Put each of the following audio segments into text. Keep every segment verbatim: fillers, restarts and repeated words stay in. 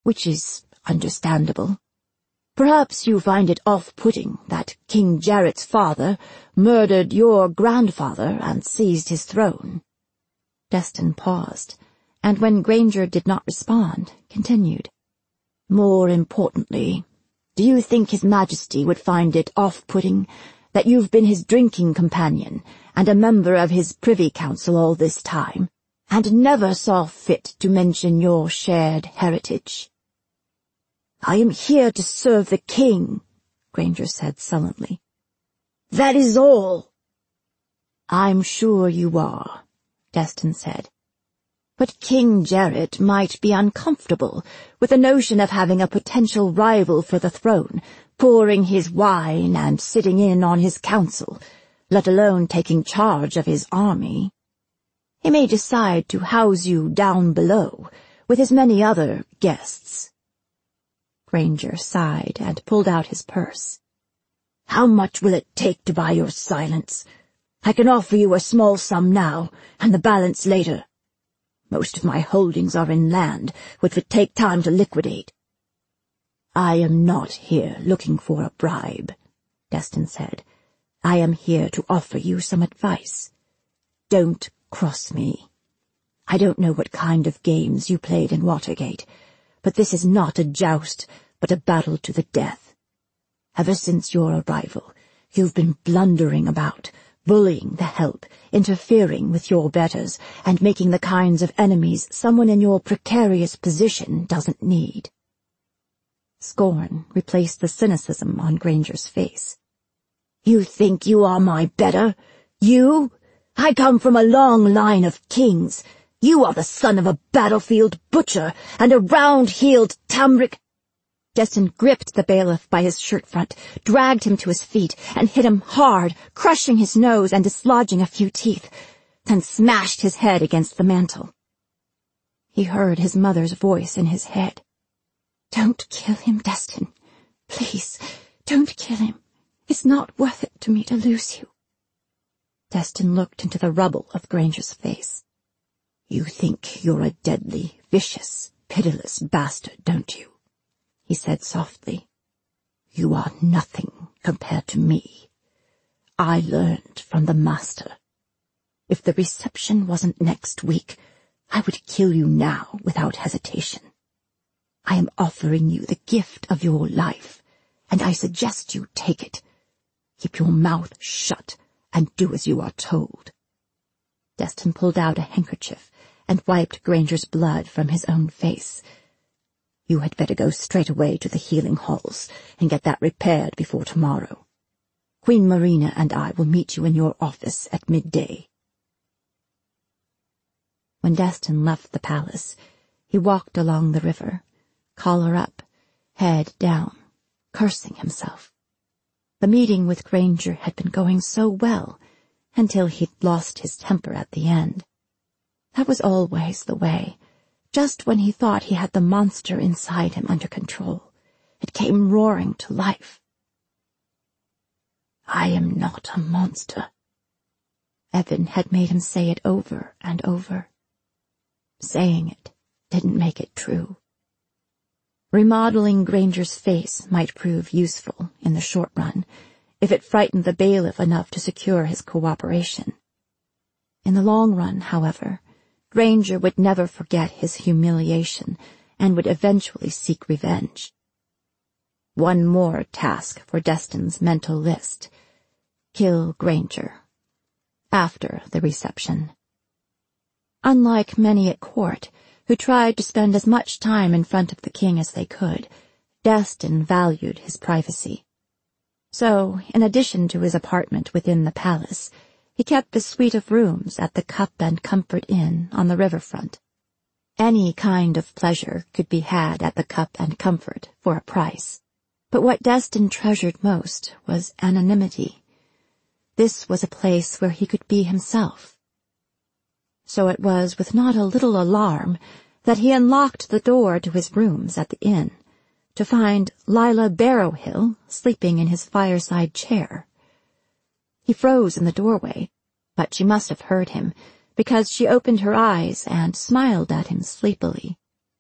which is understandable. Perhaps you find it off-putting that King Jarrett's father murdered your grandfather and seized his throne." Destin paused, and when Granger did not respond, continued. "More importantly, do you think His Majesty would find it off-putting that you've been his drinking companion and a member of his Privy Council all this time, and never saw fit to mention your shared heritage?" "I am here to serve the king," Granger said sullenly. "That is all." "I'm sure you are," Destin said. "But King Jarrett might be uncomfortable with the notion of having a potential rival for the throne pouring his wine and sitting in on his council, let alone taking charge of his army. He may decide to house you down below with his many other guests." Granger sighed and pulled out his purse. "How much will it take to buy your silence? I can offer you a small sum now, and the balance later. Most of my holdings are in land, which would take time to liquidate." "I am not here looking for a bribe," Destin said. "I am here to offer you some advice. Don't cross me. I don't know what kind of games you played in Watergate, but this is not a joust, but a battle to the death. Ever since your arrival, you've been blundering about, bullying the help, interfering with your betters, and making the kinds of enemies someone in your precarious position doesn't need." Scorn replaced the cynicism on Granger's face. "You think you are my better? You? I come from a long line of kings. You are the son of a battlefield butcher and a round-heeled tamrick—" Destin gripped the bailiff by his shirt front, dragged him to his feet, and hit him hard, crushing his nose and dislodging a few teeth, then smashed his head against the mantel. He heard his mother's voice in his head. "Don't kill him, Destin. Please, don't kill him. It's not worth it to me to lose you." Destin looked into the rubble of Granger's face. "You think you're a deadly, vicious, pitiless bastard, don't you?" he said softly. "You are nothing compared to me. I learned from the master. If the reception wasn't next week, I would kill you now without hesitation. I am offering you the gift of your life, and I suggest you take it. Keep your mouth shut and do as you are told." Destin pulled out a handkerchief and wiped Granger's blood from his own face. "You had better go straight away to the healing halls and get that repaired before tomorrow. Queen Marina and I will meet you in your office at midday." When Destin left the palace, he walked along the river, collar up, head down, cursing himself. The meeting with Granger had been going so well until he'd lost his temper at the end. That was always the way. Just when he thought he had the monster inside him under control, it came roaring to life. "I am not a monster." Evan had made him say it over and over. Saying it didn't make it true. Remodeling Granger's face might prove useful in the short run, if it frightened the bailiff enough to secure his cooperation. In the long run, however, Granger would never forget his humiliation and would eventually seek revenge. One more task for Destin's mental list. Kill Granger. After the reception. Unlike many at court, who tried to spend as much time in front of the king as they could, Destin valued his privacy. So, in addition to his apartment within the palace, he kept a suite of rooms at the Cup and Comfort Inn on the riverfront. Any kind of pleasure could be had at the Cup and Comfort for a price, but what Destin treasured most was anonymity. This was a place where he could be himself. So it was with not a little alarm that he unlocked the door to his rooms at the inn, to find Lila Barrowhill sleeping in his fireside chair. He froze in the doorway, but she must have heard him, because she opened her eyes and smiled at him sleepily.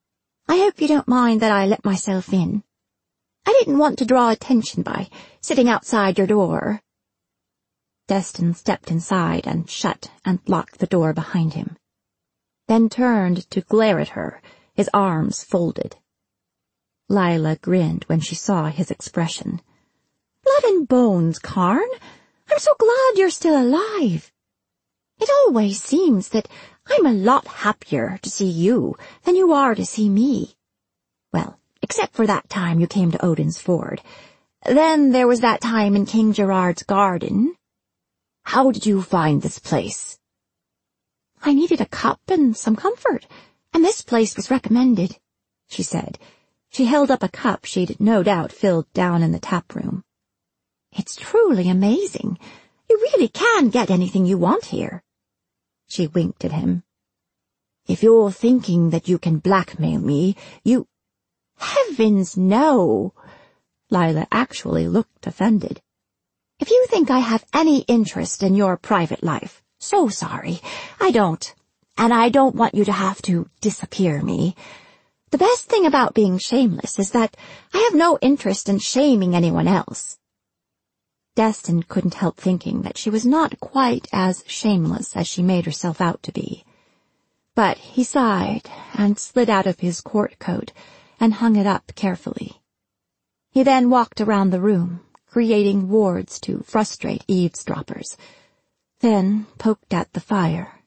I hope you don't mind that I let myself in. I didn't want to draw attention by sitting outside your door." Destin stepped inside and shut and locked the door behind him, then turned to glare at her, his arms folded. Lila grinned when she saw his expression. "Blood and bones, Karn. I'm so glad you're still alive. It always seems that I'm a lot happier to see you than you are to see me. Well, except for that time you came to Odin's Ford. Then there was that time in King Gerard's garden." "How did you find this place?" "I needed a cup and some comfort, and this place was recommended," she said. She held up a cup she'd no doubt filled down in the tap room. "It's truly amazing. You really can get anything you want here." She winked at him. "If you're thinking that you can blackmail me, you—" "Heavens, no!" Lila actually looked offended. "If you think I have any interest in your private life, so sorry. I don't. And I don't want you to have to disappear me. The best thing about being shameless is that I have no interest in shaming anyone else." Destin couldn't help thinking that she was not quite as shameless as she made herself out to be. But he sighed and slid out of his court coat and hung it up carefully. He then walked around the room, creating wards to frustrate eavesdroppers, then poked at the fire.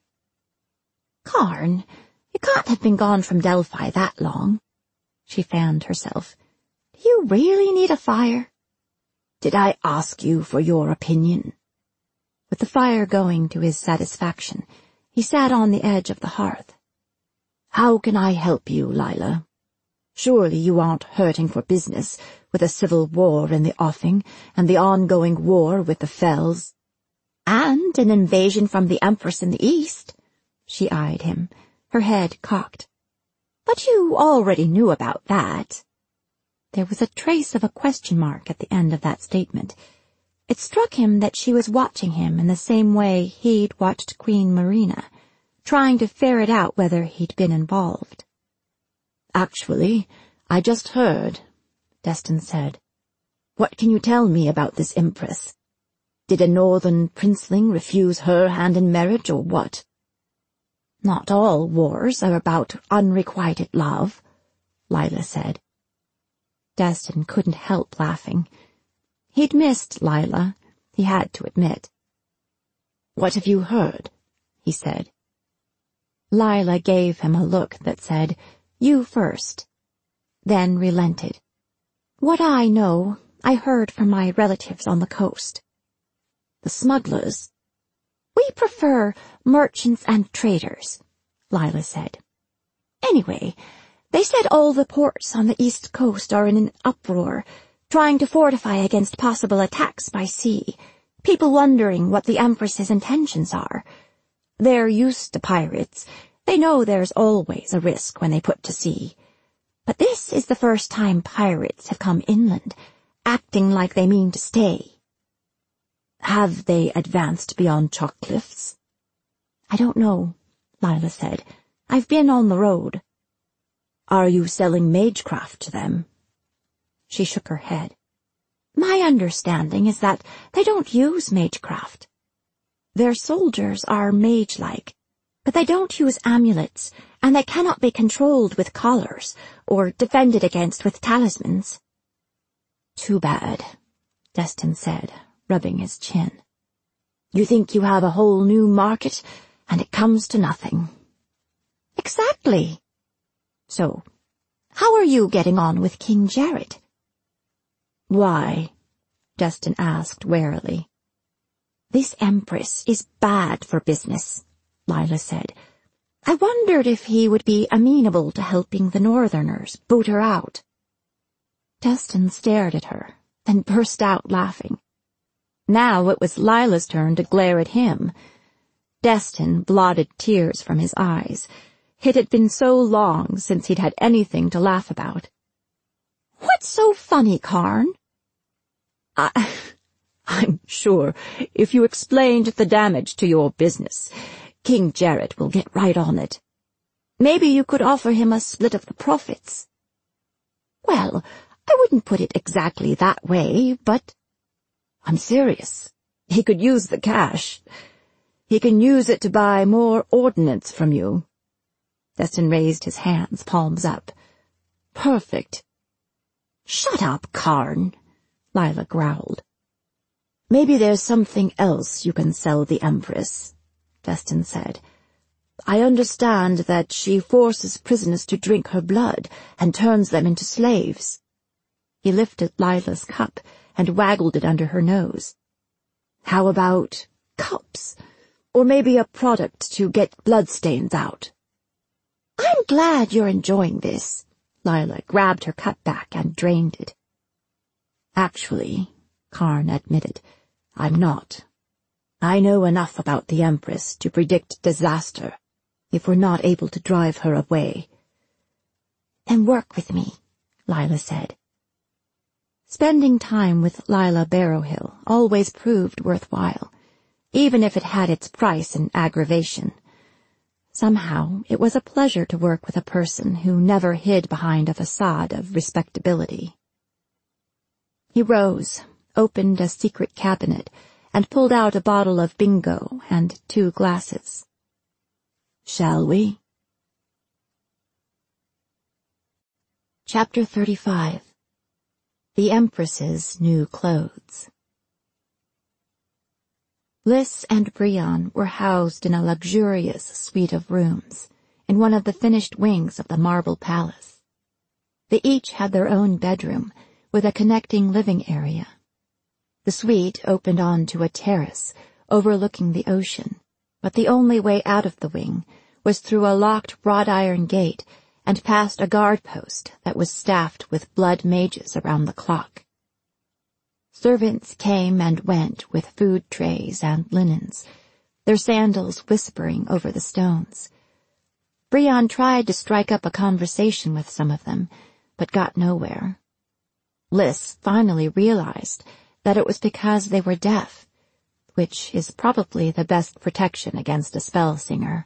"Karn, you can't have been gone from Delphi that long." She fanned herself. "Do you really need a fire?" "Did I ask you for your opinion?" With the fire going to his satisfaction, he sat on the edge of the hearth. "How can I help you, Lila? Surely you aren't hurting for business, with a civil war in the offing and the ongoing war with the Fells." "And an invasion from the Empress in the east." She eyed him, her head cocked. "But you already knew about that." There was a trace of a question mark at the end of that statement. It struck him that she was watching him in the same way he'd watched Queen Marina, trying to ferret out whether he'd been involved. "Actually, I just heard," Destin said. "What can you tell me about this Empress? Did a northern princeling refuse her hand in marriage, or what?" "Not all wars are about unrequited love," Lila said. Destin couldn't help laughing. He'd missed Lila, he had to admit. "What have you heard?" he said. Lila gave him a look that said, "You first," then relented. "What I know, I heard from my relatives on the coast." "The smugglers?" "We prefer merchants and traders," Lila said. "Anyway, they said all the ports on the east coast are in an uproar, trying to fortify against possible attacks by sea, people wondering what the Empress's intentions are. They're used to pirates. They know there's always a risk when they put to sea. But this is the first time pirates have come inland, acting like they mean to stay." "Have they advanced beyond chalk cliffs?" "I don't know," Lila said. "I've been on the road." "Are you selling magecraft to them?" She shook her head. "My understanding is that they don't use magecraft. Their soldiers are mage-like, but they don't use amulets, and they cannot be controlled with collars or defended against with talismans." "Too bad," Destin said, rubbing his chin. "You think you have a whole new market, and it comes to nothing." "Exactly. So, how are you getting on with King Jared?" "Why?" Destin asked warily. "This Empress is bad for business," Lila said. "I wondered if he would be amenable to helping the Northerners boot her out." Destin stared at her, then burst out laughing. Now it was Lila's turn to glare at him. Destin blotted tears from his eyes. It had been so long since he'd had anything to laugh about. "What's so funny, Karn?" I, I'm sure if you explained the damage to your business, King Jared will get right on it." Maybe you could offer him a split of the profits. Well, I wouldn't put it exactly that way, but I'm serious. He could use the cash. He can use it to buy more ordnance from you. Destin raised his hands, palms up. Perfect. Shut up, Karn, Lila growled. Maybe there's something else you can sell the Empress, Destin said. I understand that she forces prisoners to drink her blood and turns them into slaves. He lifted Lila's cup and waggled it under her nose. How about cups? Or maybe a product to get bloodstains out? I'm glad you're enjoying this. Lila grabbed her cup back and drained it. Actually, Karn admitted, I'm not. I know enough about the Empress to predict disaster if we're not able to drive her away. Then work with me, Lila said. Spending time with Lila Barrowhill always proved worthwhile, even if it had its price in aggravation. Somehow, it was a pleasure to work with a person who never hid behind a facade of respectability. He rose, opened a secret cabinet, and pulled out a bottle of bingo and two glasses. Shall we? Chapter thirty-five. The Empress's New Clothes. Lys and Brion were housed in a luxurious suite of rooms in one of the finished wings of the marble palace. They each had their own bedroom with a connecting living area. The suite opened onto a terrace overlooking the ocean, but the only way out of the wing was through a locked wrought iron gate and past a guard post that was staffed with blood mages around the clock. Servants came and went with food trays and linens, their sandals whispering over the stones. Brion tried to strike up a conversation with some of them, but got nowhere. Lys finally realized that it was because they were deaf, which is probably the best protection against a spell singer.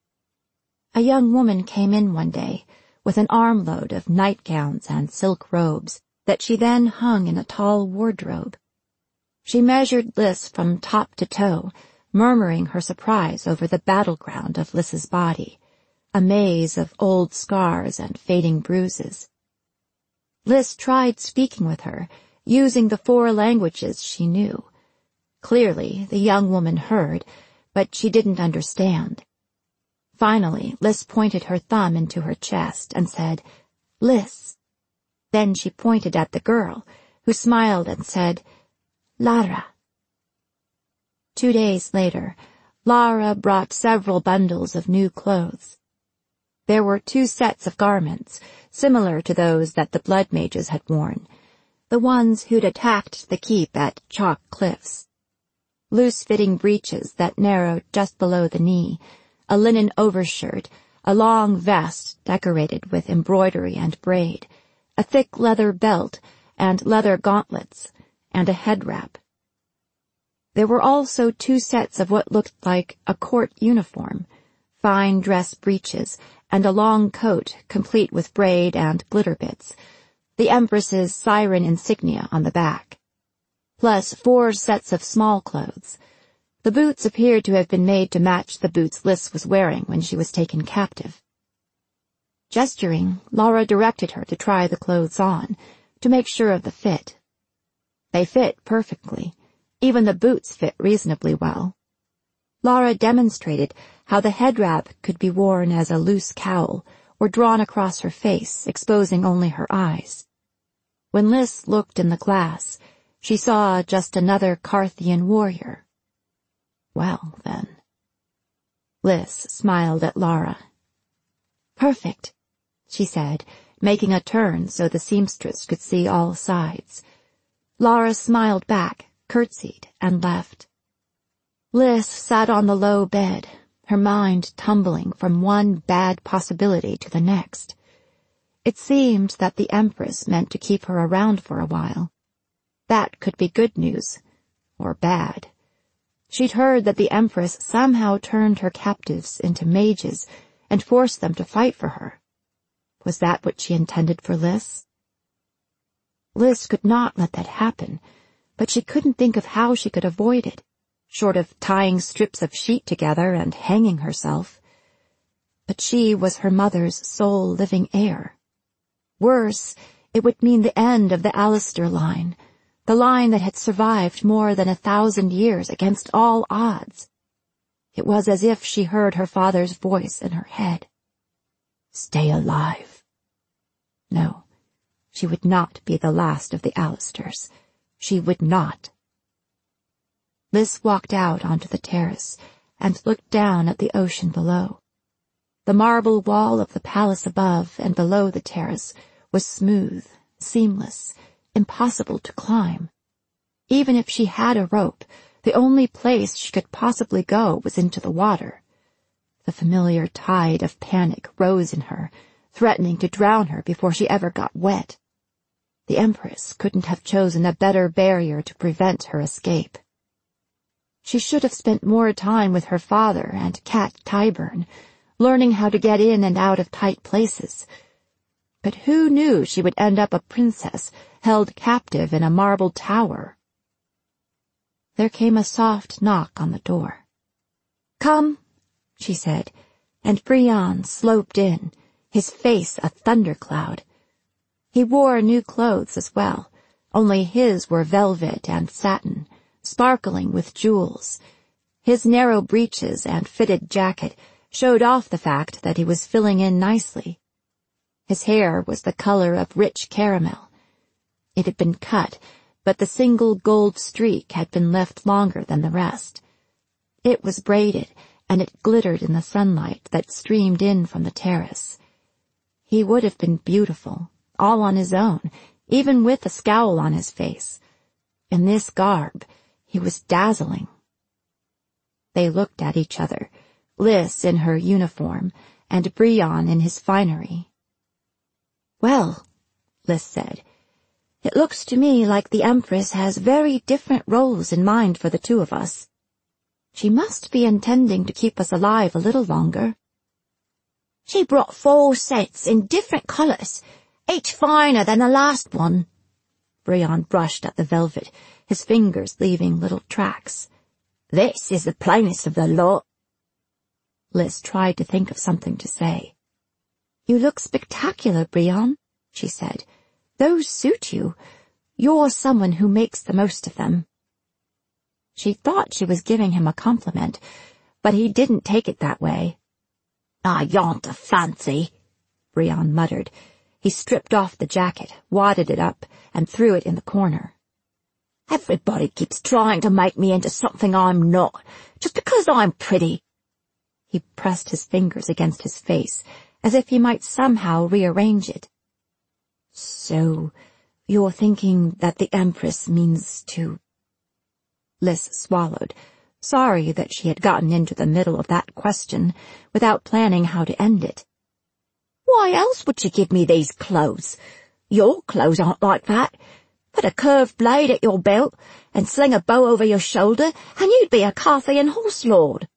A young woman came in one day with an armload of nightgowns and silk robes that she then hung in a tall wardrobe. She measured Lys from top to toe, murmuring her surprise over the battleground of Lys's body, a maze of old scars and fading bruises. Lys tried speaking with her, using the four languages she knew. Clearly, the young woman heard, but she didn't understand. Finally, Lys pointed her thumb into her chest and said, Lys. Then she pointed at the girl, who smiled and said, Lara. Two days later, Lara brought several bundles of new clothes. There were two sets of garments, similar to those that the blood mages had worn, the ones who'd attacked the keep at Chalk Cliffs. Loose-fitting breeches that narrowed just below the knee, a linen overshirt, a long vest decorated with embroidery and braid, a thick leather belt, and leather gauntlets, and a head wrap. There were also two sets of what looked like a court uniform, fine dress breeches, and a long coat complete with braid and glitter bits, the Empress's siren insignia on the back, plus four sets of small clothes. The boots appeared to have been made to match the boots Lys was wearing when she was taken captive. Gesturing, Lara directed her to try the clothes on, to make sure of the fit. They fit perfectly. Even the boots fit reasonably well. Lara demonstrated how the head wrap could be worn as a loose cowl or drawn across her face, exposing only her eyes. When Lys looked in the glass, she saw just another Carthian warrior. Well, then. Lys smiled at Lara. Perfect, she said, making a turn so the seamstress could see all sides. Lara smiled back, curtsied, and left. Lys sat on the low bed, her mind tumbling from one bad possibility to the next. It seemed that the Empress meant to keep her around for a while. That could be good news, or bad. She'd heard that the Empress somehow turned her captives into mages and force them to fight for her. Was that what she intended for Lys? Lys could not let that happen, but she couldn't think of how she could avoid it, short of tying strips of sheet together and hanging herself. But she was her mother's sole living heir. Worse, it would mean the end of the Allister line, the line that had survived more than a thousand years against all odds. It was as if she heard her father's voice in her head. Stay alive. No, she would not be the last of the Allisters. She would not. Lys walked out onto the terrace and looked down at the ocean below. The marble wall of the palace above and below the terrace was smooth, seamless, impossible to climb. Even if she had a rope, the only place she could possibly go was into the water. The familiar tide of panic rose in her, threatening to drown her before she ever got wet. The Empress couldn't have chosen a better barrier to prevent her escape. She should have spent more time with her father and Cat Tyburn, learning how to get in and out of tight places. But who knew she would end up a princess held captive in a marble tower? There came a soft knock on the door. "Come," she said, and Brion sloped in, his face a thundercloud. He wore new clothes as well, only his were velvet and satin, sparkling with jewels. His narrow breeches and fitted jacket showed off the fact that he was filling in nicely. His hair was the color of rich caramel. It had been cut, but the single gold streak had been left longer than the rest. It was braided, and it glittered in the sunlight that streamed in from the terrace. He would have been beautiful, all on his own, even with a scowl on his face. In this garb, he was dazzling. They looked at each other, Lys in her uniform, and Brion in his finery. "Well," Lys said, "it looks to me like the Empress has very different roles in mind for the two of us. She must be intending to keep us alive a little longer." "She brought four sets in different colors, each finer than the last one." Brion brushed at the velvet, his fingers leaving little tracks. "This is the plainest of the lot." Lys tried to think of something to say. "You look spectacular, Brion," she said. "Those suit you. You're someone who makes the most of them." She thought she was giving him a compliment, but he didn't take it that way. "I yawnt a fancy," Brion muttered. He stripped off the jacket, wadded it up, and threw it in the corner. "Everybody keeps trying to make me into something I'm not, just because I'm pretty." He pressed his fingers against his face, as if he might somehow rearrange it. "So, you're thinking that the Empress means to—" Lys swallowed, sorry that she had gotten into the middle of that question without planning how to end it. "Why else would she give me these clothes? Your clothes aren't like that. Put a curved blade at your belt and sling a bow over your shoulder, and you'd be a Carthian horse lord."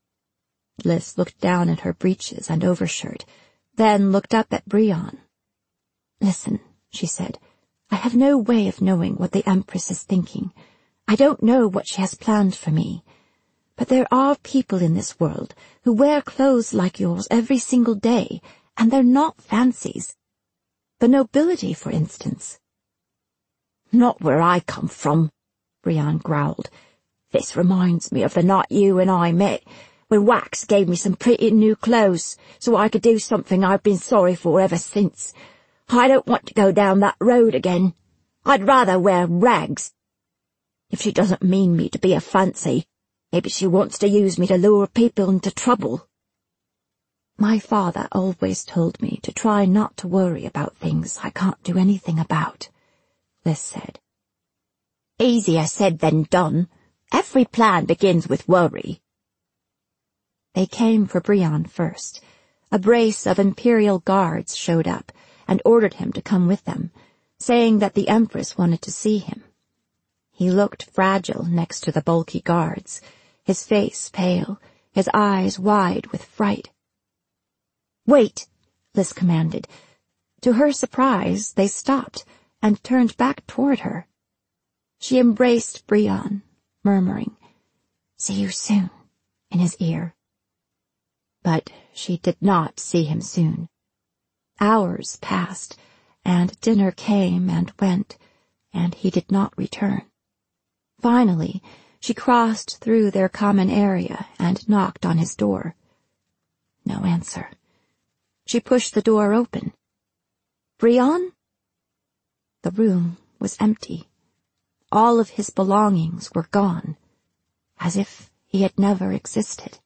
Lys looked down at her breeches and overshirt, then looked up at Brion. "Listen," she said, "I have no way of knowing what the Empress is thinking. I don't know what she has planned for me. But there are people in this world who wear clothes like yours every single day, and they're not fancies. The nobility, for instance." "Not where I come from," Brion growled. "This reminds me of the night you and I met, when Wax gave me some pretty new clothes so I could do something I've been sorry for ever since. I don't want to go down that road again. I'd rather wear rags. If she doesn't mean me to be a fancy, maybe she wants to use me to lure people into trouble." "My father always told me to try not to worry about things I can't do anything about," Lys said. "Easier said than done. Every plan begins with worry." They came for Brion first. A brace of Imperial guards showed up and ordered him to come with them, saying that the Empress wanted to see him. He looked fragile next to the bulky guards, his face pale, his eyes wide with fright. "Wait," Lys commanded. To her surprise, they stopped and turned back toward her. She embraced Brion, murmuring, "See you soon," in his ear. But she did not see him soon. Hours passed, and dinner came and went, and he did not return. Finally, she crossed through their common area and knocked on his door. No answer. She pushed the door open. "Brion?" The room was empty. All of his belongings were gone, as if he had never existed.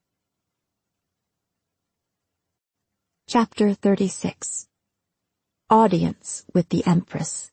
Chapter thirty-six. Audience with the Empress.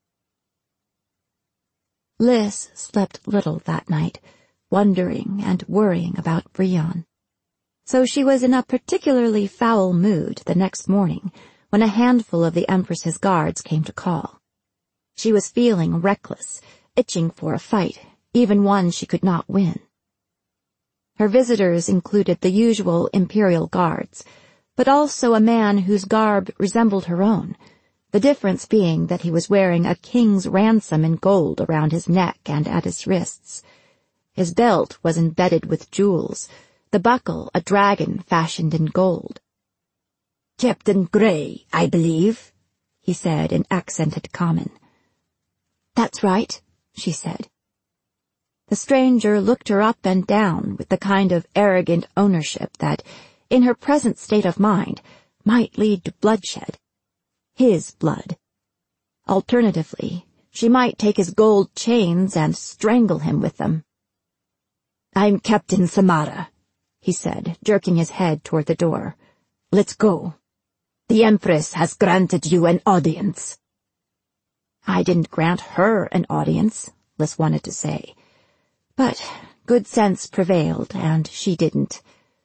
Lys slept little that night, wondering and worrying about Brion. So she was in a particularly foul mood the next morning when a handful of the Empress's guards came to call. She was feeling reckless, itching for a fight, even one she could not win. Her visitors included the usual Imperial guards, but also a man whose garb resembled her own, the difference being that he was wearing a king's ransom in gold around his neck and at his wrists. His belt was embedded with jewels, the buckle a dragon fashioned in gold. "Captain Grey, I believe," he said in accented common. "That's right," she said. The stranger looked her up and down with the kind of arrogant ownership that, in her present state of mind, might lead to bloodshed. His blood. Alternatively, she might take his gold chains and strangle him with them. "I'm Captain Samara," he said, jerking his head toward the door. "Let's go. The Empress has granted you an audience." "I didn't grant her an audience," Lys wanted to say. But good sense prevailed, and she didn't.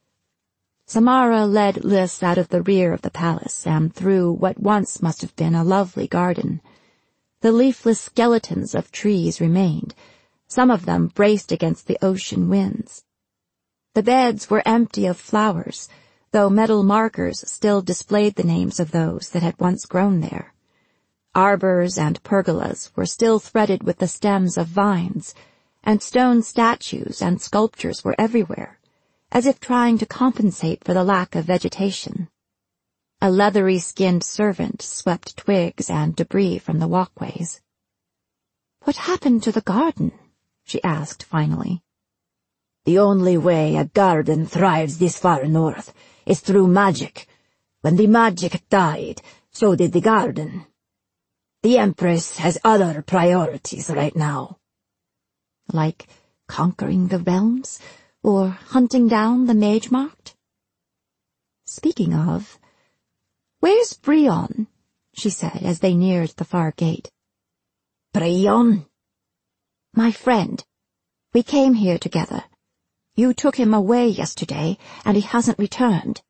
Samara led Lys out of the rear of the palace and through what once must have been a lovely garden. The leafless skeletons of trees remained, some of them braced against the ocean winds. The beds were empty of flowers, though metal markers still displayed the names of those that had once grown there. Arbors and pergolas were still threaded with the stems of vines, and stone statues and sculptures were everywhere, as if trying to compensate for the lack of vegetation. A leathery-skinned servant swept twigs and debris from the walkways. "What happened to the garden?" she asked finally. "The only way a garden thrives this far north is through magic. When the magic died, so did the garden. The Empress has other priorities right now." "Like conquering the realms? Or hunting down the mage-marked?" "Speaking of, where's Brion?" she said as they neared the far gate. "Brion?" "My friend. We came here together. You took him away yesterday, and he hasn't returned."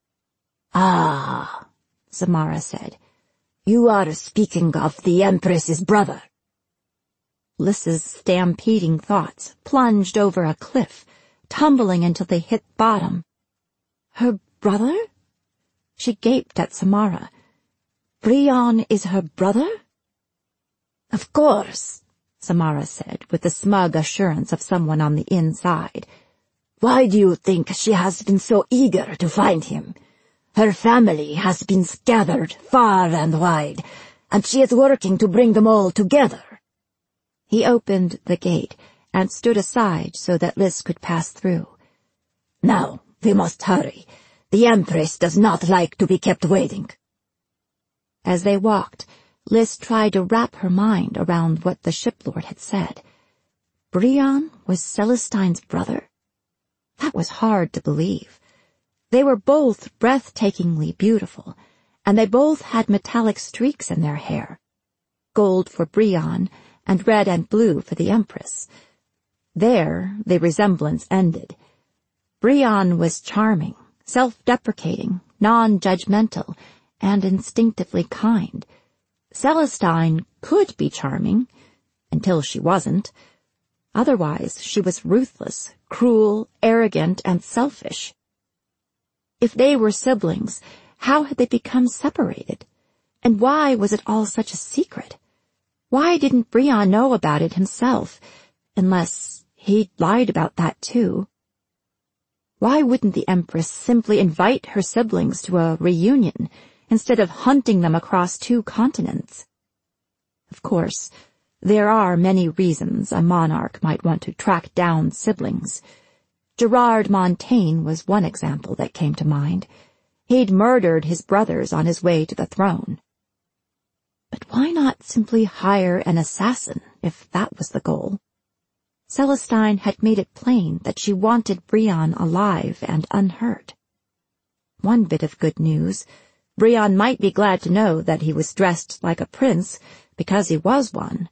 "Ah," Samara said. "You are speaking of the Empress's brother." Lys's stampeding thoughts plunged over a cliff, tumbling until they hit bottom. Her brother? She gaped at Samara. Brion is her brother? "Of course," Samara said with the smug assurance of someone on the inside. "Why do you think she has been so eager to find him? Her family has been scattered far and wide, and she is working to bring them all together." He opened the gate and stood aside so that Lys could pass through. "Now, we must hurry. The Empress does not like to be kept waiting." As they walked, Lys tried to wrap her mind around what the shiplord had said. Brion was Celestine's brother? That was hard to believe. They were both breathtakingly beautiful, and they both had metallic streaks in their hair. Gold for Brion, and red and blue for the Empress. There the resemblance ended. Brion was charming, self-deprecating, non-judgmental, and instinctively kind. Celestine could be charming, until she wasn't. Otherwise, she was ruthless, cruel, arrogant, and selfish. If they were siblings, how had they become separated? And why was it all such a secret? Why didn't Brion know about it himself, unless he'd lied about that too? Why wouldn't the Empress simply invite her siblings to a reunion instead of hunting them across two continents? Of course, there are many reasons a monarch might want to track down siblings. Gerard Montaigne was one example that came to mind. He'd murdered his brothers on his way to the throne. But why not simply hire an assassin, if that was the goal? Celestine had made it plain that she wanted Brion alive and unhurt. One bit of good news: Brion might be glad to know that he was dressed like a prince, because he was one.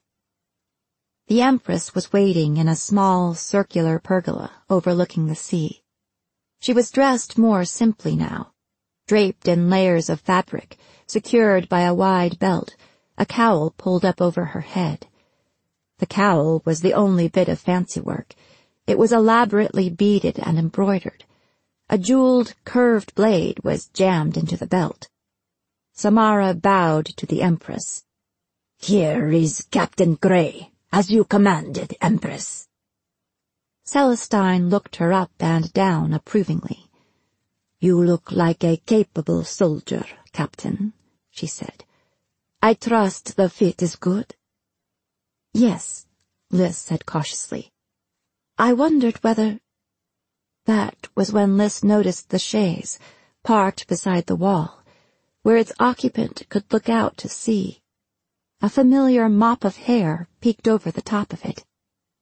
The Empress was waiting in a small, circular pergola overlooking the sea. She was dressed more simply now, draped in layers of fabric, secured by a wide belt, a cowl pulled up over her head. The cowl was the only bit of fancy work. It was elaborately beaded and embroidered. A jeweled, curved blade was jammed into the belt. Samara bowed to the Empress. "Here is Captain Grey, as you commanded, Empress." Celestine looked her up and down approvingly. "You look like a capable soldier, Captain," she said. "I trust the fit is good?" "Yes," Liz said cautiously. "I wondered whether—" That was when Liz noticed the chaise, parked beside the wall, where its occupant could look out to sea. A familiar mop of hair peeked over the top of it.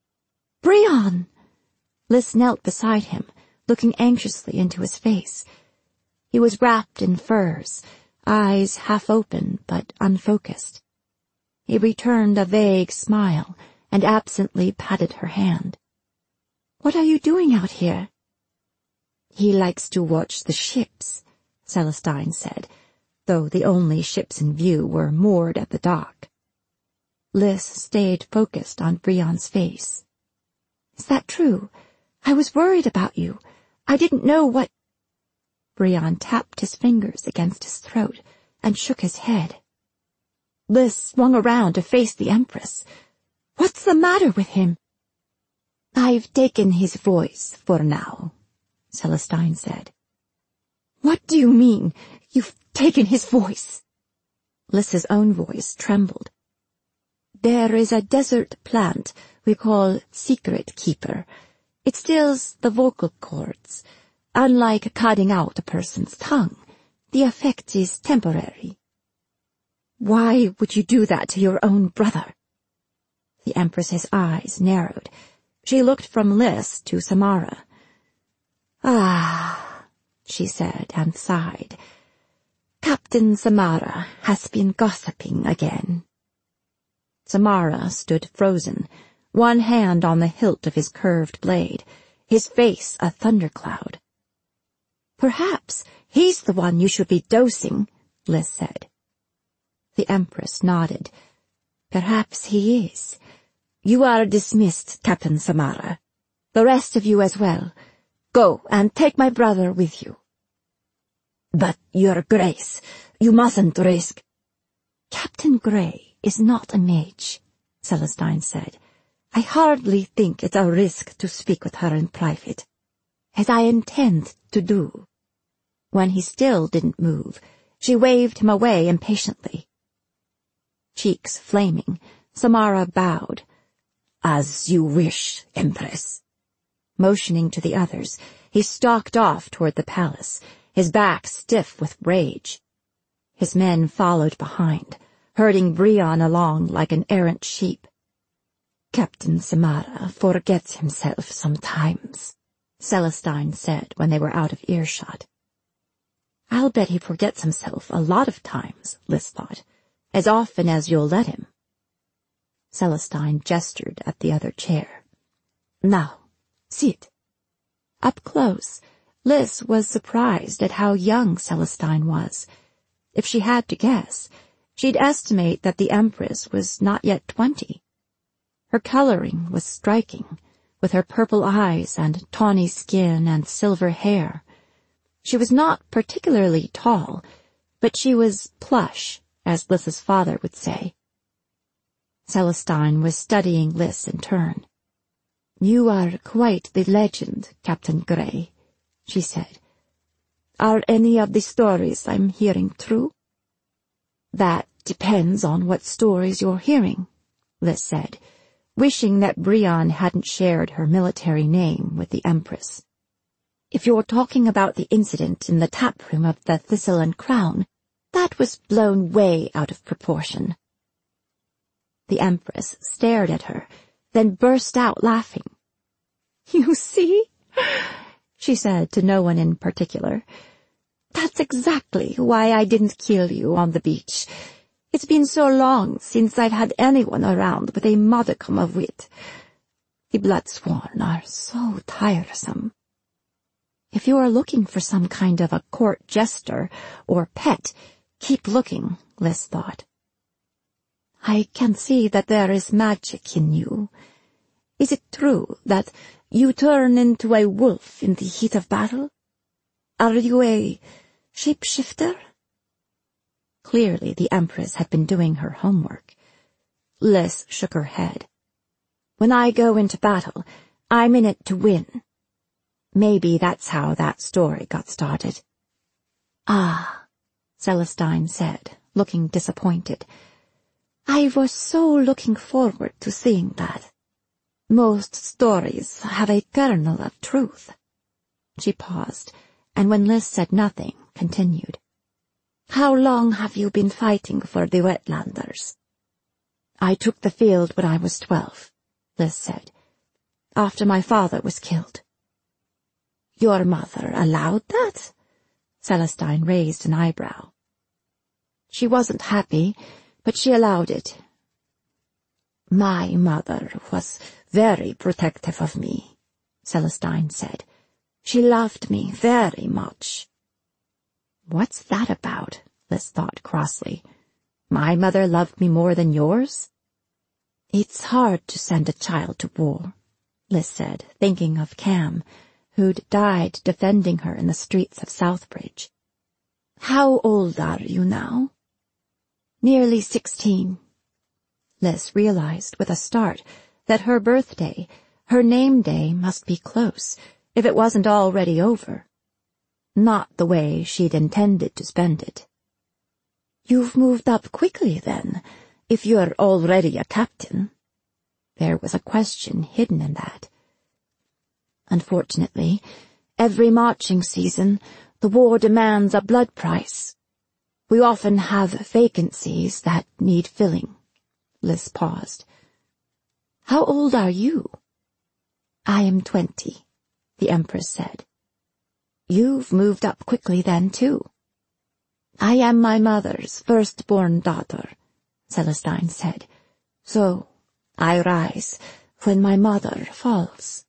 "Brion!" Liz knelt beside him, looking anxiously into his face. He was wrapped in furs, eyes half open but unfocused. He returned a vague smile and absently patted her hand. "What are you doing out here?" "He likes to watch the ships," Celestine said, though the only ships in view were moored at the dock. Liz stayed focused on Brion's face. "Is that true? I was worried about you. I didn't know what—" Brion tapped his fingers against his throat and shook his head. Liz swung around to face the Empress. "What's the matter with him?" "I've taken his voice for now," Celestine said. "What do you mean, you've taken his voice?" Liz's own voice trembled. "There is a desert plant we call Secret Keeper. It stills the vocal cords. Unlike cutting out a person's tongue, the effect is temporary." "Why would you do that to your own brother?" The Empress's eyes narrowed. She looked from Liz to Samara. "Ah," she said and sighed. "Captain Samara has been gossiping again." Samara stood frozen, one hand on the hilt of his curved blade, his face a thundercloud. "Perhaps he's the one you should be dosing," Liz said. The Empress nodded. "Perhaps he is. You are dismissed, Captain Samara. The rest of you as well. Go and take my brother with you." "But, Your Grace, you mustn't risk—" "Captain Grey is not a mage," Celestine said. "I hardly think it's a risk to speak with her in private, as I intend to do." When he still didn't move, she waved him away impatiently. Cheeks flaming, Samara bowed. "As you wish, Empress." Motioning to the others, he stalked off toward the palace, his back stiff with rage. His men followed behind, herding Brion along like an errant sheep. "Captain Samara forgets himself sometimes," Celestine said when they were out of earshot. "I'll bet he forgets himself a lot of times," Liz thought, "as often as you'll let him." Celestine gestured at the other chair. "Now, sit." Up close, Liz was surprised at how young Celestine was. If she had to guess, she'd estimate that the Empress was not yet twenty. Her coloring was striking, with her purple eyes and tawny skin and silver hair. She was not particularly tall, but she was plush, as Lys's father would say. Celestine was studying Lys in turn. "You are quite the legend, Captain Grey," she said. "Are any of the stories I'm hearing true?" "That depends on what stories you're hearing," Lys said, wishing that Brion hadn't shared her military name with the Empress. "If you're talking about the incident in the taproom of the Thistle and Crown, that was blown way out of proportion." The Empress stared at her, then burst out laughing. "You see?" she said to no one in particular. "That's exactly why I didn't kill you on the beach. It's been so long since I've had anyone around with a modicum of wit. The Bloodsworn are so tiresome." "If you are looking for some kind of a court jester or pet, keep looking," Lys thought. "I can see that there is magic in you. Is it true that you turn into a wolf in the heat of battle? Are you a shapeshifter?" Clearly the Empress had been doing her homework. Lys shook her head. "When I go into battle, I'm in it to win." Maybe that's how that story got started. "Ah," Celestine said, looking disappointed. "I was so looking forward to seeing that. Most stories have a kernel of truth." She paused, and when Lys said nothing, continued. "How long have you been fighting for the Wetlanders?" "I took the field when I was twelve," Lys said, "after my father was killed." "Your mother allowed that?" Celestine raised an eyebrow. "She wasn't happy, but she allowed it." "My mother was very protective of me," Celestine said. "She loved me very much." "What's that about?" Lys thought crossly. "My mother loved me more than yours?" "It's hard to send a child to war," Lys said, thinking of Cam, who'd died defending her in the streets of Southbridge. "How old are you now?" "Nearly sixteen." Lys realized with a start that her birthday, her name day, must be close, if it wasn't already over. Not the way she'd intended to spend it. "You've moved up quickly, then, if you're already a captain." There was a question hidden in that. "Unfortunately, every marching season, the war demands a blood price. We often have vacancies that need filling." Lys paused. "How old are you?" "I am twenty," the Empress said. "You've moved up quickly then, too." "I am my mother's firstborn daughter," Celestine said. "So I rise when my mother falls."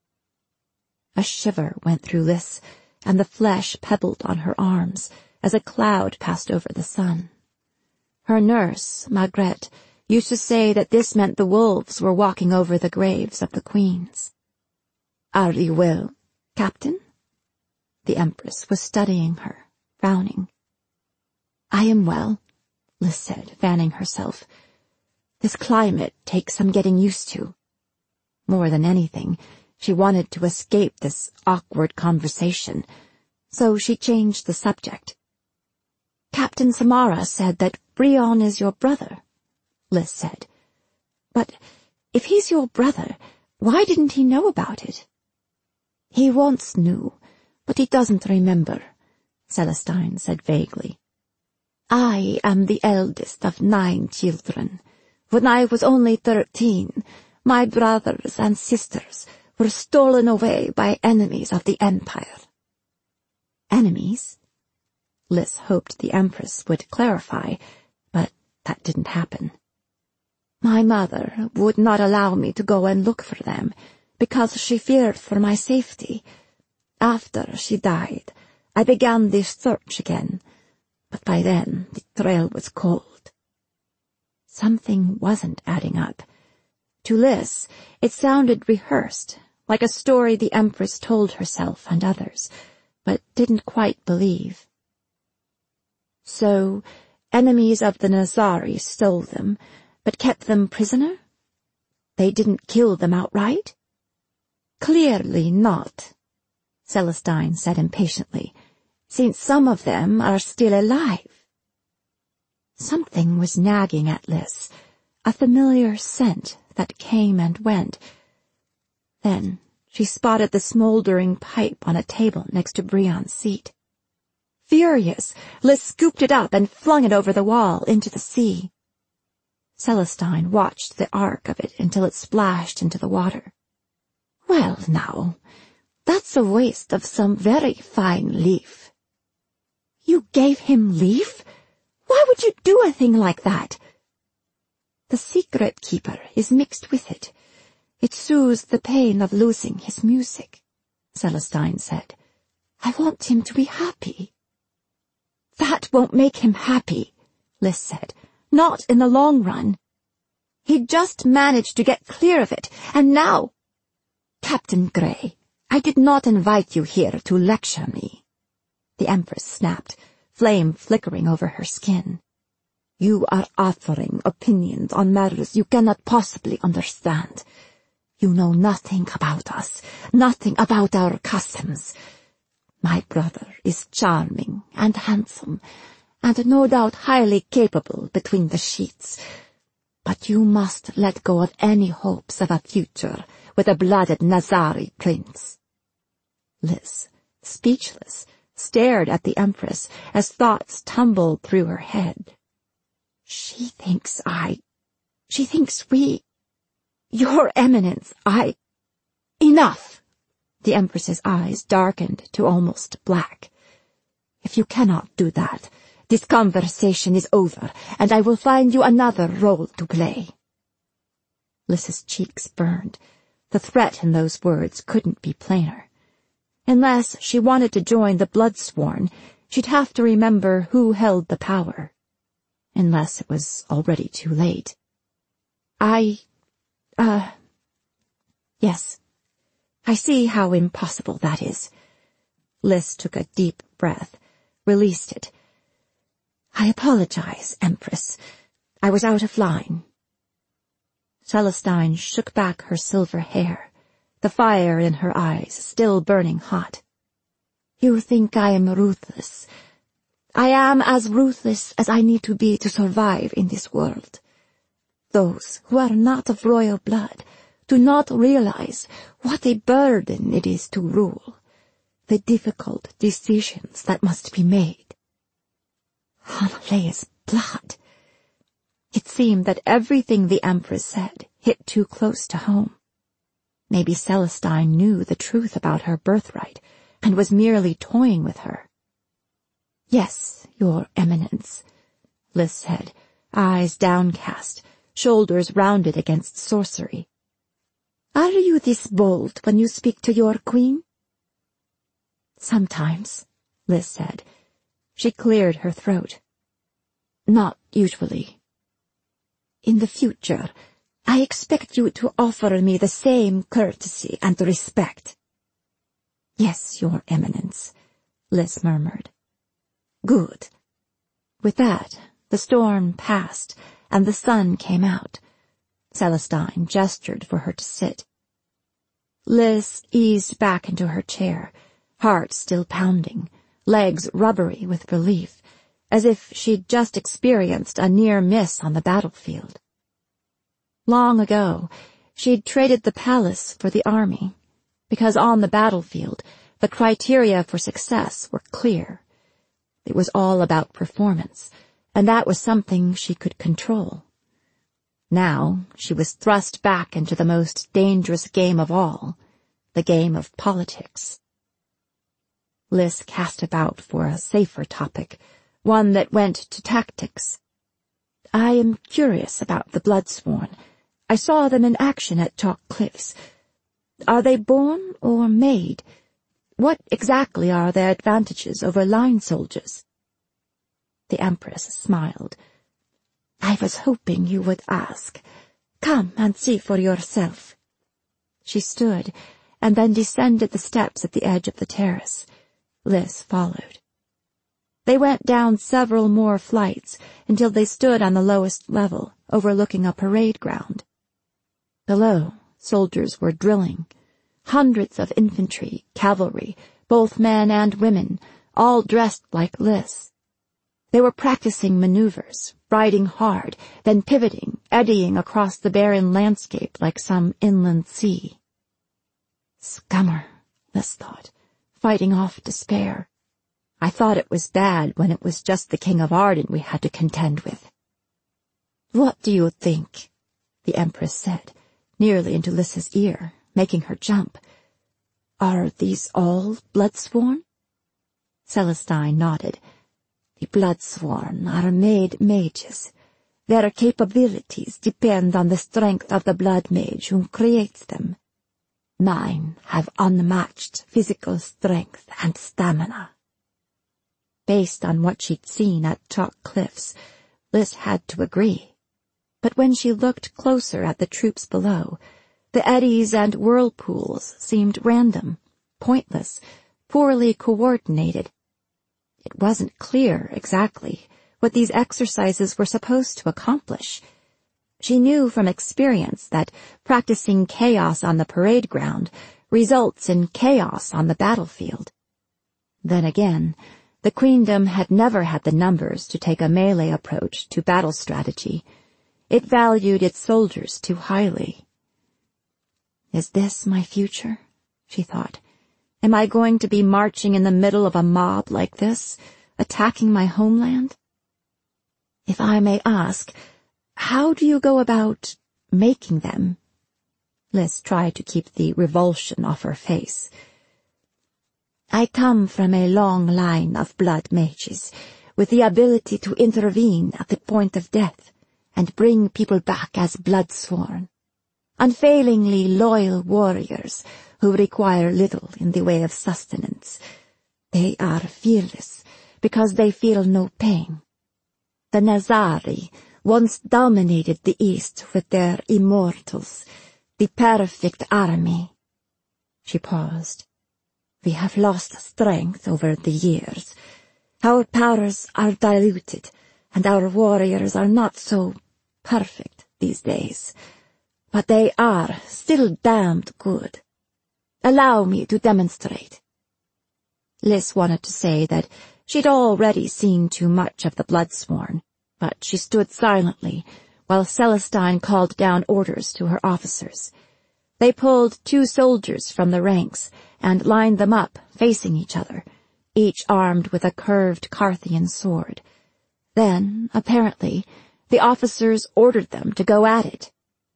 A shiver went through Lys, and the flesh pebbled on her arms as a cloud passed over the sun. Her nurse, Margrethe, used to say that this meant the wolves were walking over the graves of the queens. "Are you well, Captain?" The Empress was studying her, frowning. "I am well," Lys said, fanning herself. "This climate takes some getting used to." More than anything, she wanted to escape this awkward conversation, so she changed the subject. "Captain Samara said that Brion is your brother," Lys said. "But if he's your brother, why didn't he know about it?" "He once knew, but he doesn't remember," Celestine said vaguely. "I am the eldest of nine children. When I was only thirteen, my brothers and sisters were stolen away by enemies of the Empire." "Enemies?" Lys hoped the Empress would clarify, but that didn't happen. "My mother would not allow me to go and look for them, because she feared for my safety. After she died, I began this search again, but by then the trail was cold." Something wasn't adding up. To Lys, it sounded rehearsed, like a story the Empress told herself and others, but didn't quite believe. So, enemies of the Nazari stole them, but kept them prisoner? They didn't kill them outright? Clearly not, Celestine said impatiently, since some of them are still alive. Something was nagging at Lys, a familiar scent that came and went. Then she spotted the smoldering pipe on a table next to Brion's seat. Furious, Lys scooped it up and flung it over the wall into the sea. Celestine watched the arc of it until it splashed into the water. Well, now, that's a waste of some very fine leaf. You gave him leaf? Why would you do a thing like that? The secret keeper is mixed with it. It soothes the pain of losing his music, Celestine said. I want him to be happy. That won't make him happy, Lys said. Not in the long run. He just managed to get clear of it, and now... Captain Grey, I did not invite you here to lecture me. The Empress snapped, flame flickering over her skin. You are offering opinions on matters you cannot possibly understand. You know nothing about us, nothing about our customs. My brother is charming and handsome, and no doubt highly capable between the sheets. But you must let go of any hopes of a future with a blooded Nazari prince. Lys, speechless, stared at the Empress as thoughts tumbled through her head. She thinks I... She thinks we... Your Eminence, I... Enough! The Empress's eyes darkened to almost black. If you cannot do that, this conversation is over, and I will find you another role to play. Lys's cheeks burned. The threat in those words couldn't be plainer. Unless she wanted to join the Bloodsworn, she'd have to remember who held the power. Unless it was already too late. I... uh... Yes. I see how impossible that is. Lys took a deep breath, released it. I apologize, Empress. I was out of line. Celestine shook back her silver hair, the fire in her eyes still burning hot. You think I am ruthless. I am as ruthless as I need to be to survive in this world. Those who are not of royal blood do not realize what a burden it is to rule, the difficult decisions that must be made. On Leia's blood. It seemed that everything the Empress said hit too close to home. Maybe Celestine knew the truth about her birthright and was merely toying with her. Yes, Your Eminence, Lys said, eyes downcast, shoulders rounded against sorcery. Are you this bold when you speak to your queen? Sometimes, Lys said. She cleared her throat. Not usually. In the future, I expect you to offer me the same courtesy and respect. Yes, Your Eminence, Lys murmured. Good. With that, the storm passed, and the sun came out. Celestine gestured for her to sit. Lys eased back into her chair, heart still pounding, legs rubbery with relief, as if she'd just experienced a near miss on the battlefield. Long ago, she'd traded the palace for the army, because on the battlefield, the criteria for success were clear. It was all about performance, and that was something she could control. Now, she was thrust back into the most dangerous game of all, the game of politics. Lys cast about for a safer topic, one that went to tactics. I am curious about the Bloodsworn. I saw them in action at Chalk Cliffs. Are they born or made? What exactly are their advantages over line soldiers? The Empress smiled. I was hoping you would ask. Come and see for yourself. She stood, and then descended the steps at the edge of the terrace. Lys followed. They went down several more flights until they stood on the lowest level, overlooking a parade ground. Below, soldiers were drilling. Hundreds of infantry, cavalry, both men and women, all dressed like Lys. They were practicing maneuvers, riding hard, then pivoting, eddying across the barren landscape like some inland sea. Scummer, Lys thought, fighting off despair. I thought it was bad when it was just the King of Arden we had to contend with. What do you think? The Empress said, nearly into Lys's ear, making her jump. Are these all Bloodsworn? Celestine nodded. The Bloodsworn are made mages. Their capabilities depend on the strength of the blood mage who creates them. Mine have unmatched physical strength and stamina. Based on what she'd seen at Chalk Cliffs, Lys had to agree. But when she looked closer at the troops below, the eddies and whirlpools seemed random, pointless, poorly coordinated. It wasn't clear exactly what these exercises were supposed to accomplish. She knew from experience that practicing chaos on the parade ground results in chaos on the battlefield. Then again, the Queendom had never had the numbers to take a melee approach to battle strategy. It valued its soldiers too highly. Is this my future? She thought. Am I going to be marching in the middle of a mob like this, attacking my homeland? If I may ask, how do you go about making them? Lys tried to keep the revulsion off her face. I come from a long line of blood mages, with the ability to intervene at the point of death and bring people back as Bloodsworn. Unfailingly loyal warriors who require little in the way of sustenance. They are fearless because they feel no pain. The Nazari once dominated the East with their immortals, the perfect army. She paused. We have lost strength over the years. Our powers are diluted, and our warriors are not so perfect these days. But they are still damned good. Allow me to demonstrate. Lys wanted to say that she'd already seen too much of the Bloodsworn, but she stood silently while Celestine called down orders to her officers. They pulled two soldiers from the ranks and lined them up, facing each other, each armed with a curved Carthian sword. Then, apparently, the officers ordered them to go at it.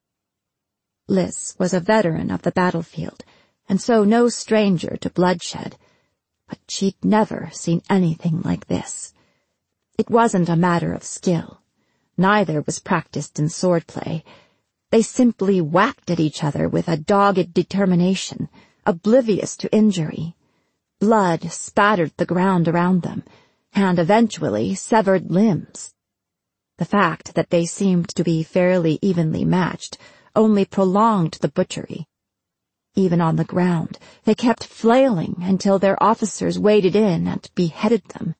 Lys was a veteran of the battlefield, and so no stranger to bloodshed, but she'd never seen anything like this. It wasn't a matter of skill. Neither was practiced in swordplay. They simply whacked at each other with a dogged determination, oblivious to injury. Blood spattered the ground around them, and eventually severed limbs. The fact that they seemed to be fairly evenly matched only prolonged the butchery. Even on the ground, they kept flailing until their officers waded in and beheaded them.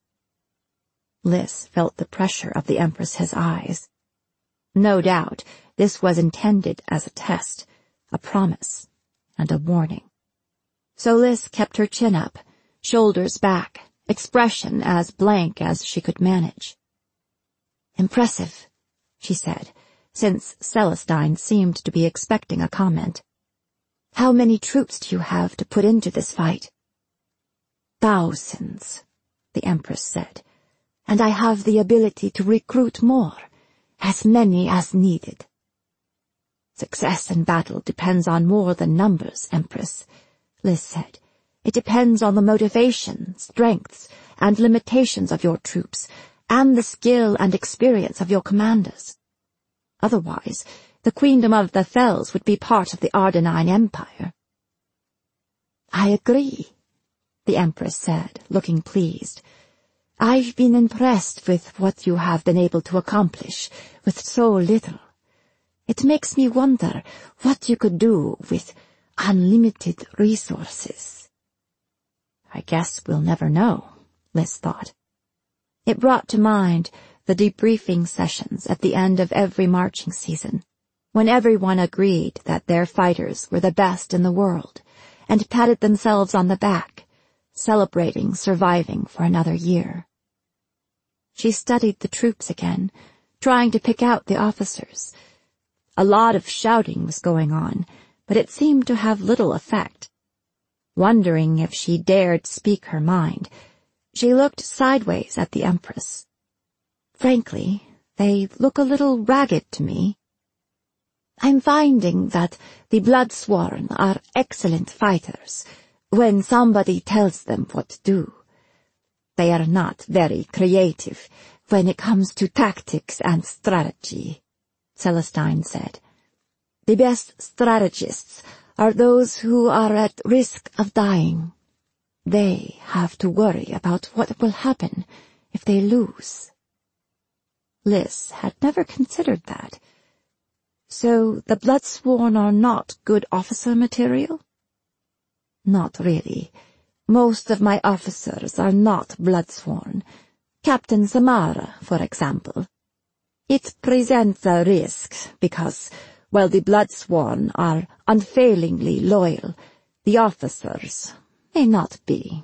Lys felt the pressure of the Empress's eyes. No doubt, this was intended as a test, a promise, and a warning. So Lys kept her chin up, shoulders back, expression as blank as she could manage. Impressive, she said, since Celestine seemed to be expecting a comment. How many troops do you have to put into this fight? Thousands, the Empress said, and I have the ability to recruit more, as many as needed. Success in battle depends on more than numbers, Empress, Lys said. It depends on the motivation, strengths, and limitations of your troops, and the skill and experience of your commanders. Otherwise, the Queendom of the Fells would be part of the Ardenine Empire. I agree, the Empress said, looking pleased. I've been impressed with what you have been able to accomplish with so little. It makes me wonder what you could do with unlimited resources. I guess we'll never know, Liz thought. It brought to mind the debriefing sessions at the end of every marching season, when everyone agreed that their fighters were the best in the world and patted themselves on the back, celebrating surviving for another year. She studied the troops again, trying to pick out the officers. A lot of shouting was going on, but it seemed to have little effect. Wondering if she dared speak her mind, she looked sideways at the Empress. Frankly, they look a little ragged to me. I'm finding that the Bloodsworn are excellent fighters when somebody tells them what to do. They are not very creative when it comes to tactics and strategy, Celestine said. The best strategists are those who are at risk of dying. They have to worry about what will happen if they lose. Liz had never considered that. So the Bloodsworn are not good officer material? Not really. Most of my officers are not Bloodsworn. Captain Samara, for example. It presents a risk because, while the Bloodsworn are unfailingly loyal, the officers may not be.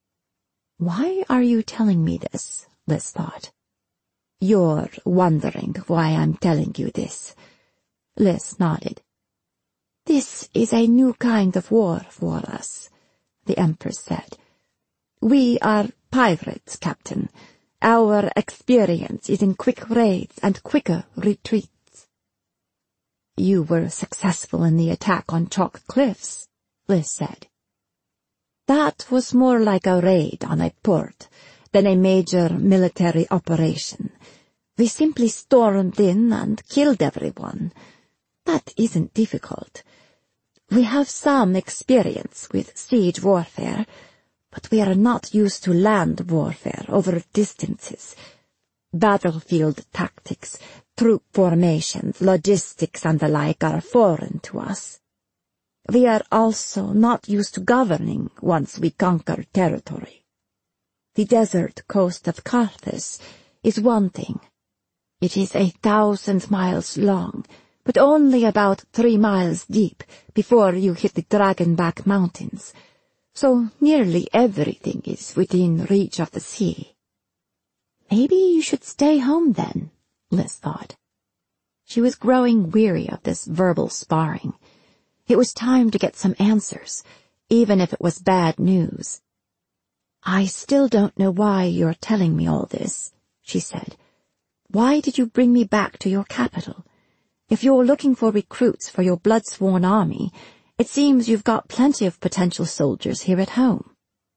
Why are you telling me this? Liz thought. You're wondering why I'm telling you this. Liz nodded. This is a new kind of war for us, the Empress said. We are pirates, Captain. Our experience is in quick raids and quicker retreats. You were successful in the attack on Chalk Cliffs, Liz said. That was more like a raid on a port than a major military operation. We simply stormed in and killed everyone. That isn't difficult. We have some experience with siege warfare, but we are not used to land warfare over distances. Battlefield tactics, troop formations, logistics, and the like are foreign to us. We are also not used to governing once we conquer territory. The desert coast of Carthage is one thing. It is a thousand miles long, but only about three miles deep before you hit the Dragonback Mountains, so nearly everything is within reach of the sea. Maybe you should stay home then, Liz thought. She was growing weary of this verbal sparring. It was time to get some answers, even if it was bad news. I still don't know why you're telling me all this, she said. Why did you bring me back to your capital? If you're looking for recruits for your Bloodsworn army, it seems you've got plenty of potential soldiers here at home.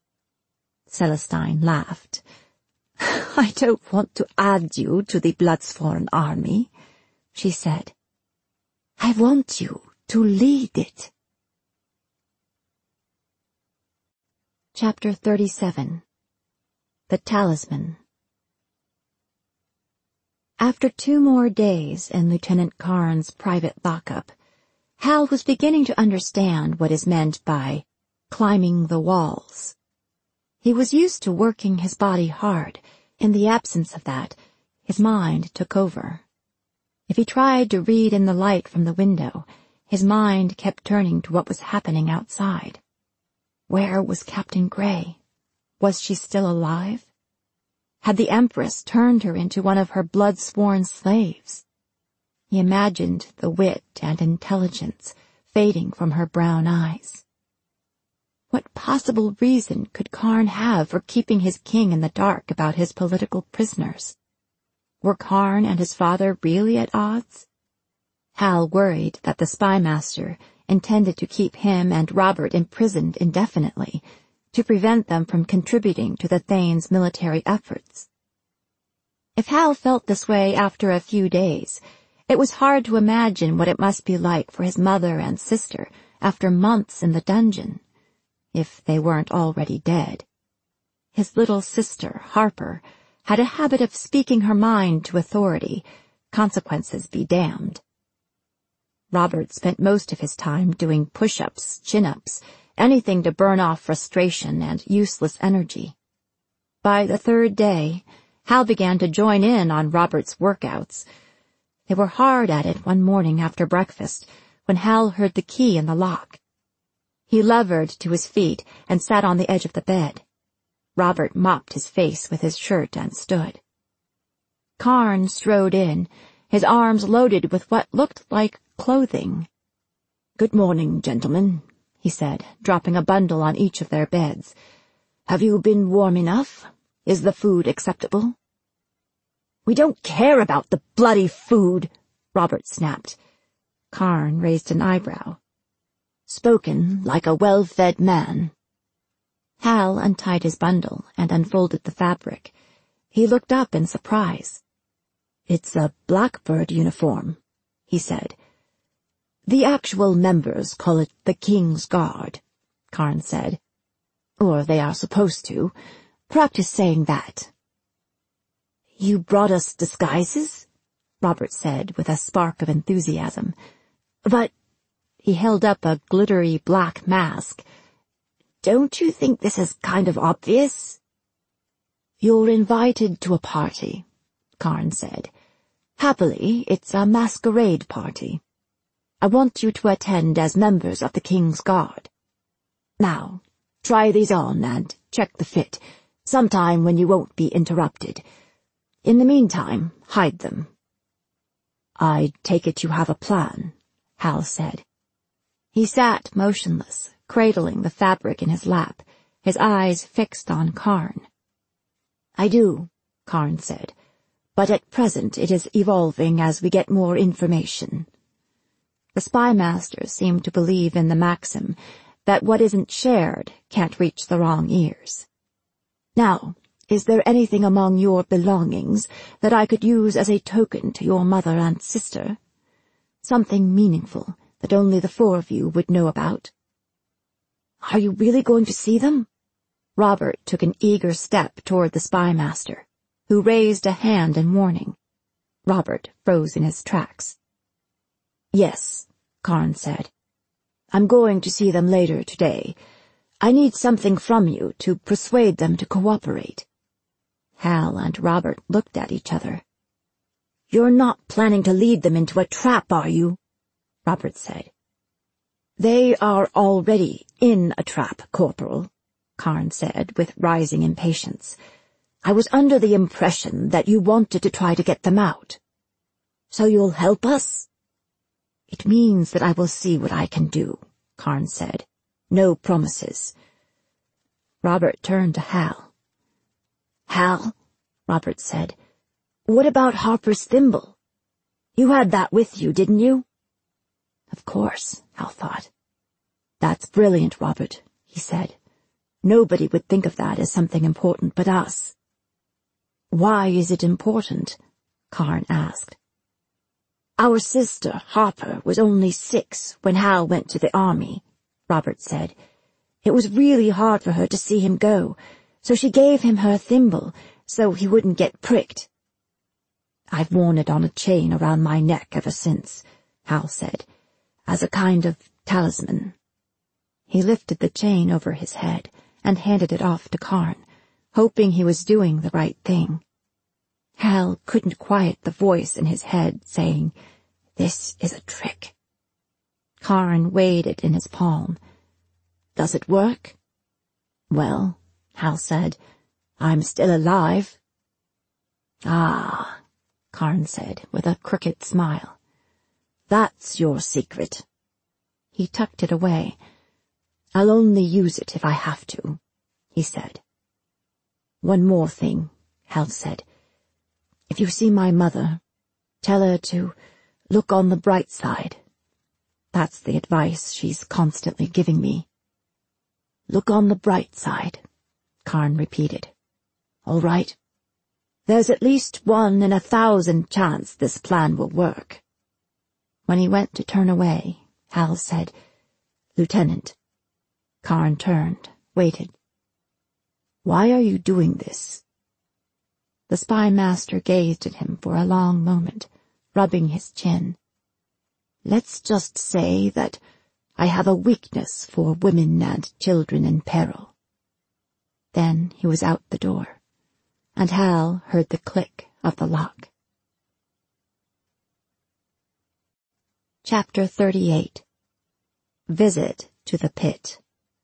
Celestine laughed. I don't want to add you to the Bloodsworn army, she said. I want you to lead it. Chapter thirty-seven. The Talisman. After two more days in Lieutenant Karn's private lockup, Hal was beginning to understand what is meant by climbing the walls. He was used to working his body hard. In the absence of that, his mind took over. If he tried to read in the light from the window, his mind kept turning to what was happening outside. Where was Captain Gray? Was she still alive? Had the Empress turned her into one of her blood-sworn slaves? He imagined the wit and intelligence fading from her brown eyes. What possible reason could Karn have for keeping his king in the dark about his political prisoners? Were Karn and his father really at odds? Hal worried that the spymaster intended to keep him and Robert imprisoned indefinitely, to prevent them from contributing to the Thane's military efforts. If Hal felt this way after a few days, it was hard to imagine what it must be like for his mother and sister after months in the dungeon, if they weren't already dead. His little sister, Harper, had a habit of speaking her mind to authority, consequences be damned. Robert spent most of his time doing push-ups, chin-ups, anything to burn off frustration and useless energy. By the third day, Hal began to join in on Robert's workouts. They were hard at it one morning after breakfast when Hal heard the key in the lock. He levered to his feet and sat on the edge of the bed. Robert mopped his face with his shirt and stood. Karn strode in, his arms loaded with what looked like clothing. "Good morning, gentlemen," he said, dropping a bundle on each of their beds. "Have you been warm enough? Is the food acceptable?" "We don't care about the bloody food," Robert snapped. Karn raised an eyebrow. "Spoken like a well-fed man." Hal untied his bundle and unfolded the fabric. He looked up in surprise. "It's a Blackbird uniform," he said. "The actual members call it the King's Guard," Karn said. "Or they are supposed to. Practice saying that." "You brought us disguises?" Robert said with a spark of enthusiasm. "But—" he held up a glittery black mask. "Don't you think this is kind of obvious?" "You're invited to a party," Karn said. "Happily, it's a masquerade party. I want you to attend as members of the King's Guard. Now, try these on and check the fit, sometime when you won't be interrupted. In the meantime, hide them." "I take it you have a plan," Hal said. He sat motionless, cradling the fabric in his lap, his eyes fixed on Karn. "I do," Karn said, "but at present it is evolving as we get more information." The spymaster seemed to believe in the maxim that what isn't shared can't reach the wrong ears. "Now, is there anything among your belongings that I could use as a token to your mother and sister? Something meaningful that only the four of you would know about?" "Are you really going to see them?" Robert took an eager step toward the spymaster, who raised a hand in warning. Robert froze in his tracks. "Yes," Karn said. "I'm going to see them later today. I need something from you to persuade them to cooperate." Hal and Robert looked at each other. "You're not planning to lead them into a trap, are you?" Robert said. "They are already in a trap, Corporal," Karn said with rising impatience. "I was under the impression that you wanted to try to get them out. So you'll help us?" "It means that I will see what I can do," Karn said. "No promises." Robert turned to Hal. "Hal," Robert said, "what about Harper's thimble? You had that with you, didn't you?" "Of course," Hal thought. "That's brilliant, Robert," he said. "Nobody would think of that as something important but us." "Why is it important?" Karn asked. "Our sister, Harper, was only six when Hal went to the army," Robert said. "It was really hard for her to see him go, so she gave him her thimble so he wouldn't get pricked." "I've worn it on a chain around my neck ever since," Hal said, "as a kind of talisman." He lifted the chain over his head and handed it off to Karn, hoping he was doing the right thing. Hal couldn't quiet the voice in his head saying, "This is a trick." Karn weighed it in his palm. "Does it work?" "Well," Hal said, "I'm still alive." "Ah," Karn said with a crooked smile. "That's your secret." He tucked it away. "I'll only use it if I have to," he said. "One more thing," Hal said. "If you see my mother, tell her to look on the bright side. That's the advice she's constantly giving me." "Look on the bright side," Karn repeated. "All right. There's at least one in a thousand chance this plan will work." When he went to turn away, Hal said, "Lieutenant." Karn turned, waited. "Why are you doing this?" The spymaster gazed at him for a long moment, rubbing his chin. "Let's just say that I have a weakness for women and children in peril." Then he was out the door, and Hal heard the click of the lock. Chapter thirty-eight. Visit to the Pit.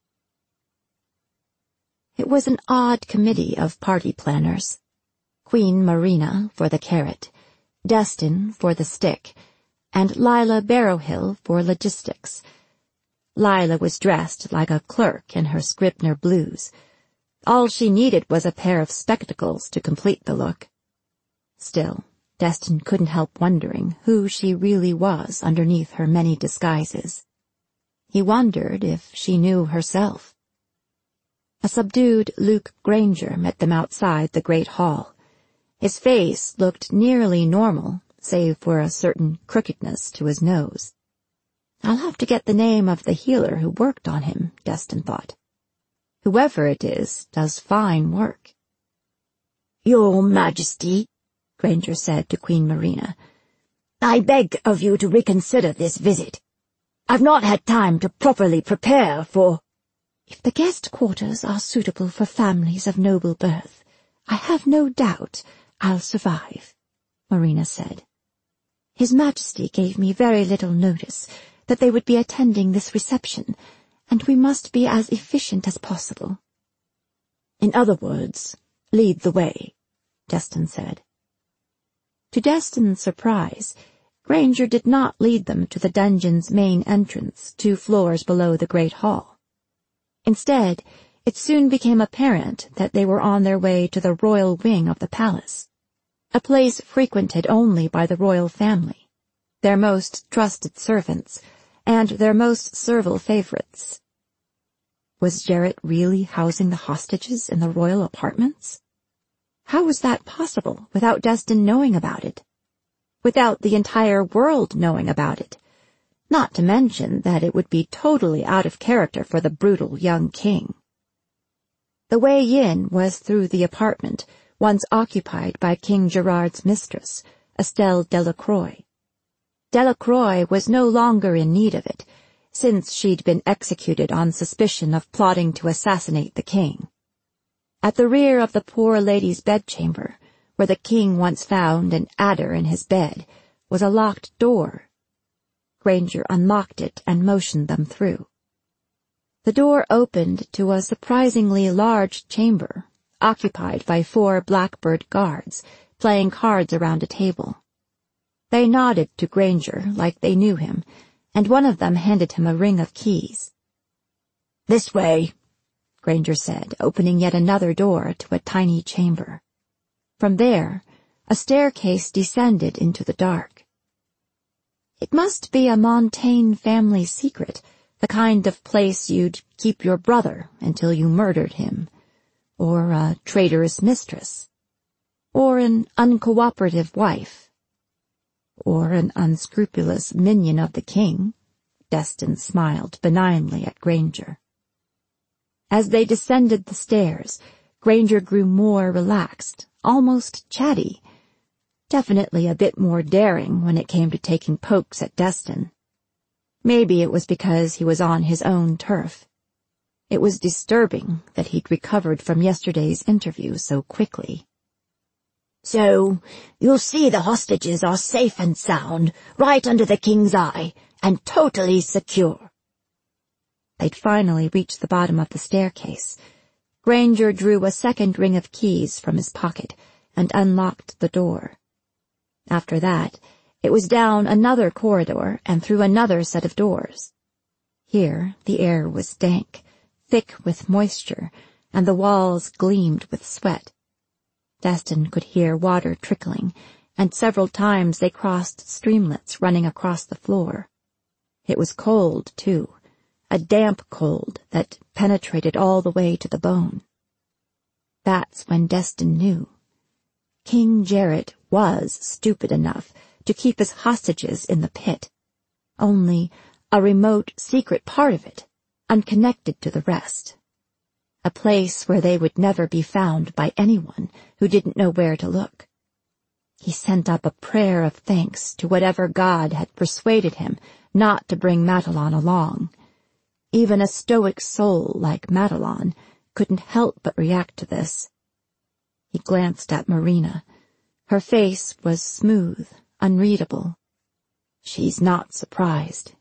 It was an odd committee of party planners. Queen Marina for the carrot, Destin for the stick, and Lila Barrowhill for logistics. Lila was dressed like a clerk in her Scribner blues. All she needed was a pair of spectacles to complete the look. Still, Destin couldn't help wondering who she really was underneath her many disguises. He wondered if she knew herself. A subdued Luke Granger met them outside the great hall. His face looked nearly normal, save for a certain crookedness to his nose. "I'll have to get the name of the healer who worked on him," Destin thought. "Whoever it is does fine work." "Your Majesty," Granger said to Queen Marina, "I beg of you to reconsider this visit. I've not had time to properly prepare for—" "If the guest quarters are suitable for families of noble birth, I have no doubt I'll survive," Marina said. "His Majesty gave me very little notice that they would be attending this reception, and we must be as efficient as possible." "In other words, lead the way," Destin said. To Destin's surprise, Granger did not lead them to the dungeon's main entrance, two floors below the great hall. Instead, it soon became apparent that they were on their way to the royal wing of the palace, a place frequented only by the royal family, their most trusted servants, and their most servile favorites. Was Jarrett really housing the hostages in the royal apartments? How was that possible without Destin knowing about it? Without the entire world knowing about it? Not to mention that it would be totally out of character for the brutal young king. The way in was through the apartment once occupied by King Gerard's mistress, Estelle Delacroix. Delacroix was no longer in need of it, since she'd been executed on suspicion of plotting to assassinate the king. At the rear of the poor lady's bedchamber, where the king once found an adder in his bed, was a locked door. Granger unlocked it and motioned them through. The door opened to a surprisingly large chamber, occupied by four Blackbird guards, playing cards around a table. They nodded to Granger like they knew him, and one of them handed him a ring of keys. "This way," Granger said, opening yet another door to a tiny chamber. From there, a staircase descended into the dark. It must be a Montaigne family secret, the kind of place you'd keep your brother until you murdered him, or a traitorous mistress, or an uncooperative wife, or an unscrupulous minion of the king. Destin smiled benignly at Granger. As they descended the stairs, Granger grew more relaxed, almost chatty, definitely a bit more daring when it came to taking pokes at Destin. Maybe it was because he was on his own turf. It was disturbing that he'd recovered from yesterday's interview so quickly. "So, you'll see the hostages are safe and sound, right under the king's eye, and totally secure." They'd finally reached the bottom of the staircase. Granger drew a second ring of keys from his pocket and unlocked the door. After that, it was down another corridor and through another set of doors. Here, the air was dank, thick with moisture, and the walls gleamed with sweat. Destin could hear water trickling, and several times they crossed streamlets running across the floor. It was cold, too, a damp cold that penetrated all the way to the bone. That's when Destin knew. King Jarrett was stupid enough to keep his hostages in the pit, only a remote, secret part of it, unconnected to the rest. A place where they would never be found by anyone who didn't know where to look. He sent up a prayer of thanks to whatever god had persuaded him not to bring Matalon along, Even a stoic soul like Madelon couldn't help but react to this. He glanced at Marina. Her face was smooth, unreadable. She's not surprised,